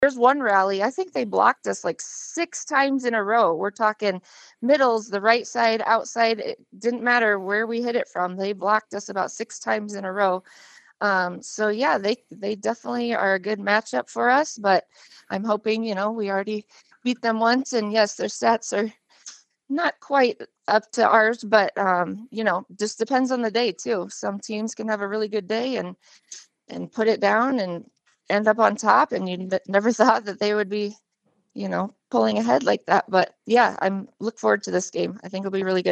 There's one rally, I think they blocked us like 6 times in a row. We're talking middles, the right side, outside. It didn't matter where we hit it from. They blocked us about 6 times in a row. So yeah, they definitely are a good matchup for us, but I'm hoping, we already beat them once, and yes, their stats are not quite up to ours, but just depends on the day too. Some teams can have a really good day and put it down and end up on top, and you never thought that they would be, pulling ahead like that. But yeah, I'm look forward to this game. I think it'll be really good.